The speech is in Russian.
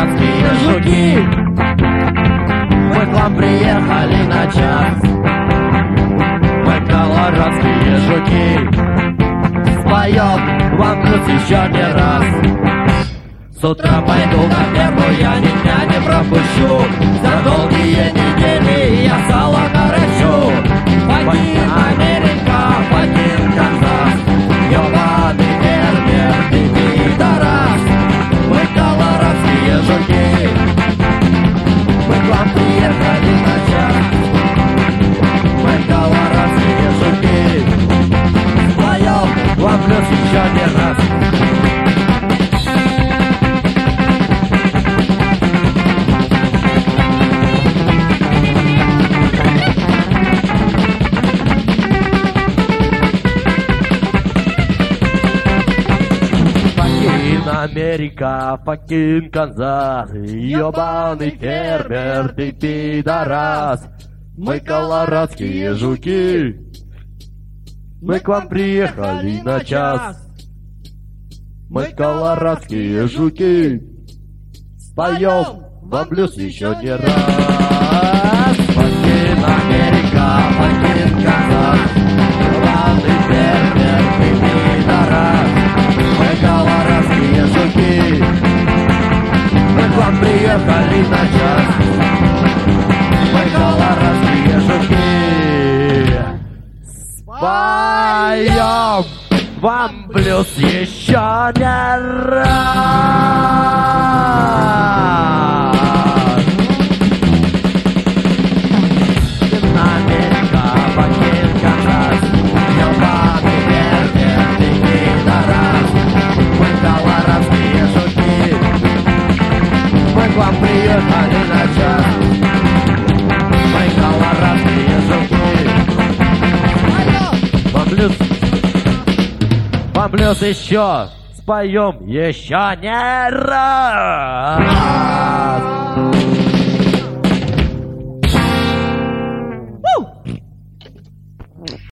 колорадские жуки. Мы к вам приехали на час. Мы колорадские жуки. Споем вам плюс еще не раз. С утра пойду на первую, я ни дня не пропущу. За долгие недели я сало наращу. Покин Америка, покин Канзас. Ёбаный фермер, ты пидорас. Мы колорадские жуки. Мы к вам приехали на час. Мы колорадские жуки. Споем вам плюс еще не раз. Америка, факин Канзас, ёбаный фермер, ты пидорас. Мы колорадские жуки. Мы к вам приехали на час. Мы колорадские жуки. Споем вам плюс еще не раз. Факин Америка, факин Канзас, ёбаный фермер, ты пидорас. Мы колорадские жуки. Мы к вам приехали на час. Мы колорадские жуки. Споем вам плюс еще не раз. Америка, покин Канзас, ёбаный фермер, ты пидорас. Мы колорадские жуки. Мы к вам приехали на час. Мы колорадские жуки. Вам плюс еще. Споем еще не раз.